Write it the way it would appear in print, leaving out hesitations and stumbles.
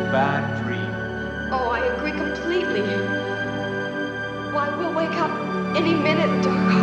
bad dream. Oh, I agree completely. Why, we'll wake up any minute, Doc.